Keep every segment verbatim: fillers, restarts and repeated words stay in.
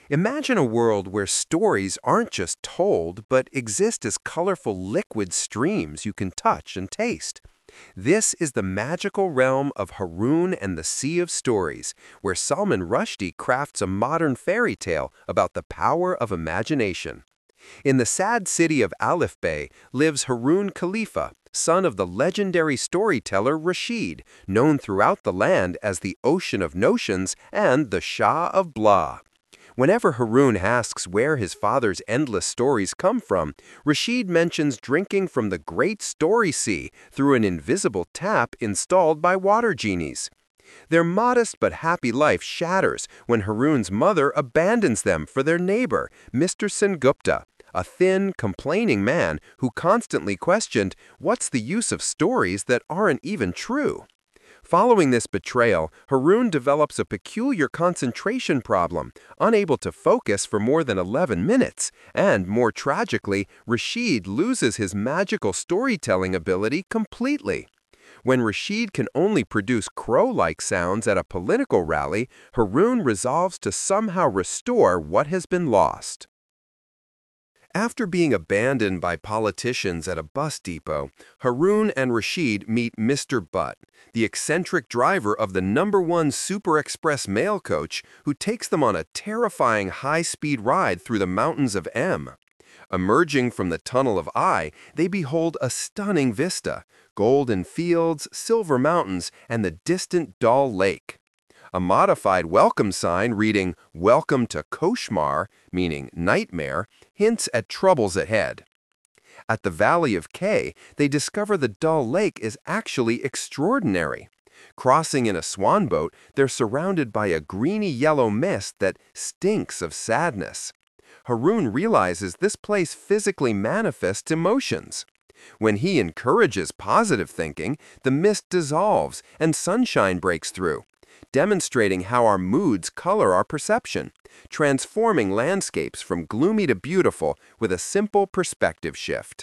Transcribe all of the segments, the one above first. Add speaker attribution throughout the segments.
Speaker 1: Imagine a world where stories aren't just told, but exist as colorful liquid streams you can touch and taste. This is the magical realm of Haroun and the Sea of Stories, where Salman Rushdie crafts a modern fairy tale about the power of imagination. In the sad city of Alif Bey lives Haroun Khalifa, son of the legendary storyteller Rashid, known throughout the land as the Ocean of Notions and the Shah of Blah. Whenever Haroun asks where his father's endless stories come from, Rashid mentions drinking from the great story sea through an invisible tap installed by water genies. Their modest but happy life shatters when Haroun's mother abandons them for their neighbor, Mister Sengupta, a thin, complaining man who constantly questioned, "What's the use of stories that aren't even true?" Following this betrayal, Haroun develops a peculiar concentration problem, unable to focus for more than eleven minutes, and, more tragically, Rashid loses his magical storytelling ability completely. When Rashid can only produce crow-like sounds at a political rally, Haroun resolves to somehow restore what has been lost. After being abandoned by politicians at a bus depot, Haroun and Rashid meet Mister Butt, the eccentric driver of the number one Super Express mail coach who takes them on a terrifying high-speed ride through the mountains of M. Emerging from the tunnel of I, they behold a stunning vista, golden fields, silver mountains, and the distant Dal Lake. A modified welcome sign reading, "Welcome to Koshmar," meaning nightmare, hints at troubles ahead. At the Valley of K, they discover the Dal Lake is actually extraordinary. Crossing in a swan boat, they're surrounded by a greeny-yellow mist that stinks of sadness. Haroun realizes this place physically manifests emotions. When he encourages positive thinking, the mist dissolves and sunshine breaks through, demonstrating how our moods color our perception, transforming landscapes from gloomy to beautiful with a simple perspective shift.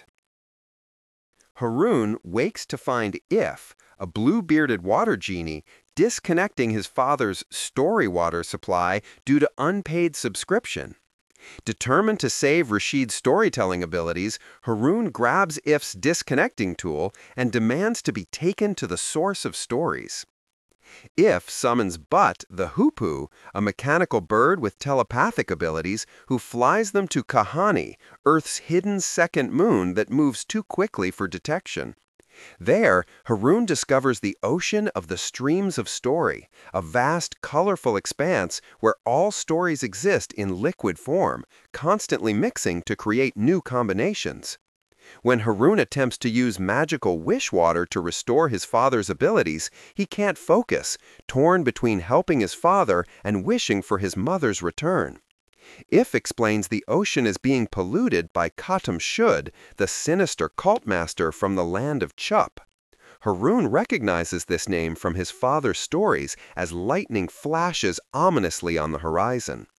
Speaker 1: Haroun wakes to find If, a blue-bearded water genie, disconnecting his father's story water supply due to unpaid subscription. Determined to save Rashid's storytelling abilities, Haroun grabs If's disconnecting tool and demands to be taken to the source of stories. If summons Butt, the Hoopoe, a mechanical bird with telepathic abilities, who flies them to Kahani, Earth's hidden second moon that moves too quickly for detection. There, Haroun discovers the Ocean of the Streams of Story, a vast, colorful expanse where all stories exist in liquid form, constantly mixing to create new combinations. When Haroun attempts to use magical wish water to restore his father's abilities, he can't focus, torn between helping his father and wishing for his mother's return. If explains the ocean is being polluted by Khatam Shud, the sinister cult master from the land of Chup. Haroun recognizes this name from his father's stories as lightning flashes ominously on the horizon.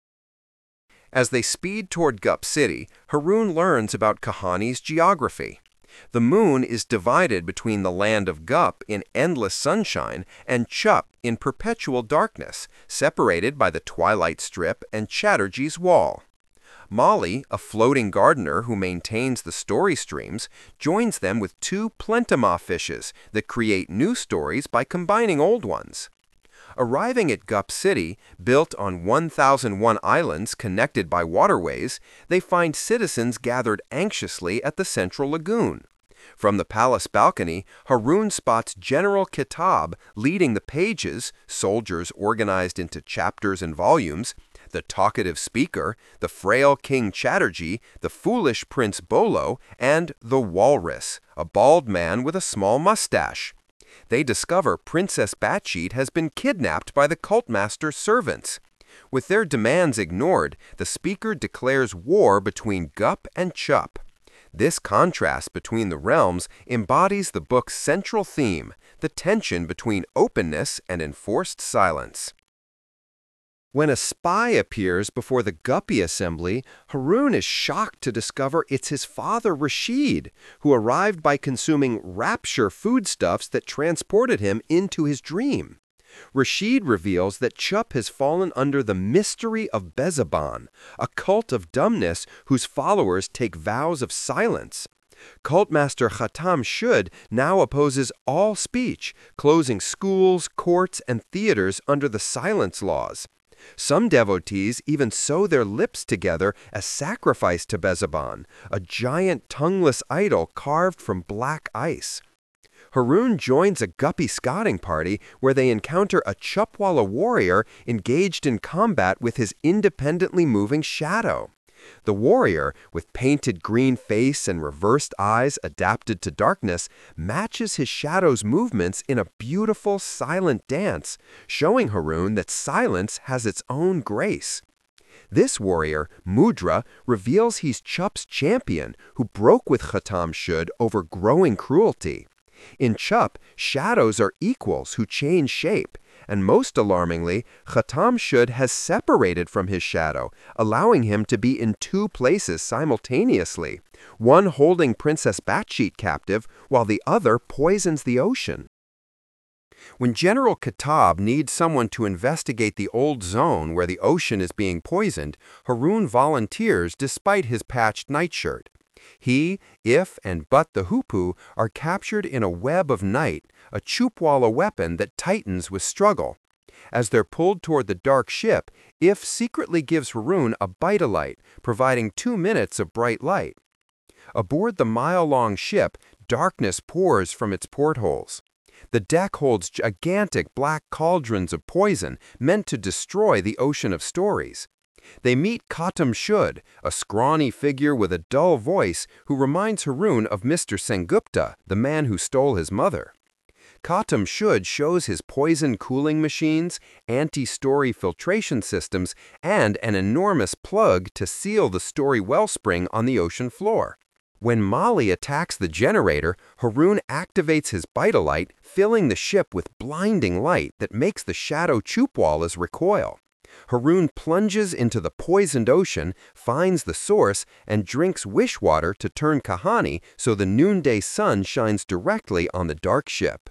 Speaker 1: As they speed toward Gup City, Haroun learns about Kahani's geography. The moon is divided between the land of Gup in endless sunshine and Chup in perpetual darkness, separated by the Twilight Strip and Chatterjee's Wall. Molly, a floating gardener who maintains the story streams, joins them with two Plentama fishes that create new stories by combining old ones. Arriving at Gup City, built on one thousand one islands connected by waterways, they find citizens gathered anxiously at the central lagoon. From the palace balcony, Haroun spots General Kitab leading the pages, soldiers organized into chapters and volumes, the talkative speaker, the frail King Chatterjee, the foolish Prince Bolo, and the Walrus, a bald man with a small mustache. They discover Princess Batshit has been kidnapped by the cult master's servants. With their demands ignored, the speaker declares war between Gup and Chup. This contrast between the realms embodies the book's central theme, the tension between openness and enforced silence. When a spy appears before the Guppy assembly, Haroun is shocked to discover it's his father Rashid, who arrived by consuming rapture foodstuffs that transported him into his dream. Rashid reveals that Chup has fallen under the mystery of Bezaban, a cult of dumbness whose followers take vows of silence. Cultmaster Khatam Shud now opposes all speech, closing schools, courts, and theaters under the silence laws. Some devotees even sew their lips together as sacrifice to Bezaban, a giant tongueless idol carved from black ice. Haroun joins a guppy scouting party where they encounter a Chupwala warrior engaged in combat with his independently moving shadow. The warrior, with painted green face and reversed eyes adapted to darkness, matches his shadow's movements in a beautiful silent dance, showing Haroun that silence has its own grace. This warrior, Mudra, reveals he's Chup's champion who broke with Khatam Shud over growing cruelty. In Chup, shadows are equals who change shape, and most alarmingly, Khatam Shud has separated from his shadow, allowing him to be in two places simultaneously, one holding Princess Batshit captive while the other poisons the ocean. When General Kitab needs someone to investigate the old zone where the ocean is being poisoned, Haroun volunteers despite his patched nightshirt. He, If, and But the Hoopoe are captured in a web of night, a Chupwala weapon that tightens with struggle. As they're pulled toward the dark ship, If secretly gives Haroun a Bite-A-Light, providing two minutes of bright light. Aboard the mile-long ship, darkness pours from its portholes. The deck holds gigantic black cauldrons of poison meant to destroy the ocean of stories. They meet Khatam Shud, a scrawny figure with a dull voice who reminds Haroun of Mister Sengupta, the man who stole his mother. Khatam Shud shows his poison cooling machines, anti-story filtration systems, and an enormous plug to seal the story wellspring on the ocean floor. When Mali attacks the generator, Haroun activates his Bite-A-Light, filling the ship with blinding light that makes the shadow Chupwalas recoil. Haroun plunges into the poisoned ocean, finds the source, and drinks wish water to turn Kahani so the noonday sun shines directly on the dark ship.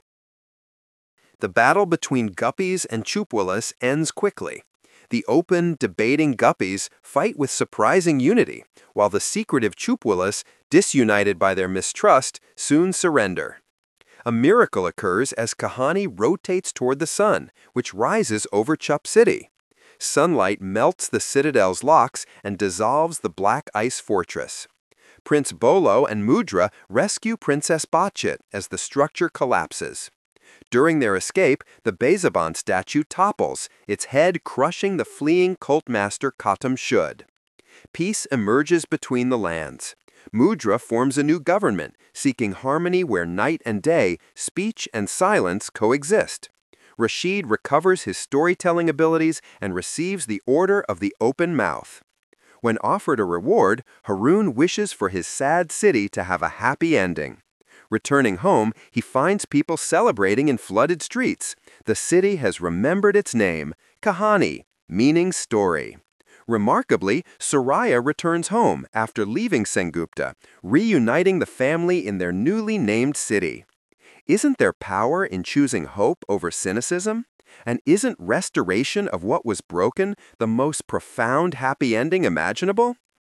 Speaker 1: The battle between Guppies and Chupwalas ends quickly. The open, debating Guppies fight with surprising unity, while the secretive Chupwalas, disunited by their mistrust, soon surrender. A miracle occurs as Kahani rotates toward the sun, which rises over Chup City. Sunlight melts the citadel's locks and dissolves the black ice fortress. Prince Bolo and Mudra rescue Princess Batshit as the structure collapses. During their escape, the Bezaban statue topples, its head crushing the fleeing cult master Khatam Shud. Peace emerges between the lands. Mudra forms a new government, seeking harmony where night and day, speech and silence coexist. Rashid recovers his storytelling abilities and receives the Order of the Open Mouth. When offered a reward, Haroun wishes for his sad city to have a happy ending. Returning home, he finds people celebrating in flooded streets. The city has remembered its name, Kahani, meaning story. Remarkably, Soraya returns home after leaving Sengupta, reuniting the family in their newly named city. Isn't there power in choosing hope over cynicism? And isn't restoration of what was broken the most profound happy ending imaginable?